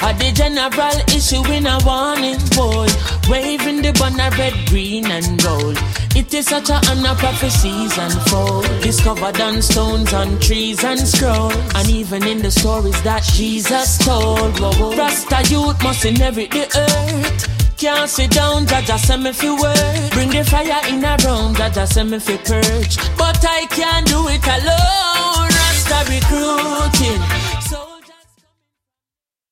The general issuing a warning, boy. Waving the banner red, green and gold. It is such a honor, prophecies unfold. Discovered on stones, on trees and scrolls. And even in the stories that Jesus told. Whoa. Rasta youth must inherit the earth. Can't sit down, Jaja send me fi work. Bring the fire in a room, Jaja send me fi purge. But I can't do it alone. Rasta recruiting,